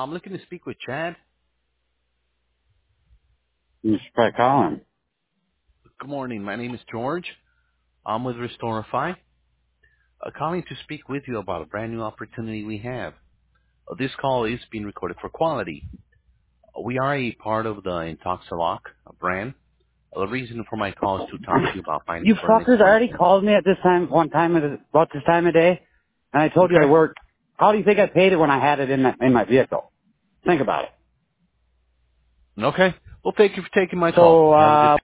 I'm looking to speak with Chad. You should probably call him. Good morning. My name is George. I'm with Restorify. Calling to speak with you about a brand new opportunity we have. This call is being recorded for quality. We are a part of the Intoxilock brand. The reason for my call is to talk to you about finding You for an fuckers excellent. already called me at this time, one time, about this time of day, and I told you I Okay. worked. How do you think I paid it when I had it in my vehicle? Think about it. Okay. Well, thank you for taking my call. So, Have a good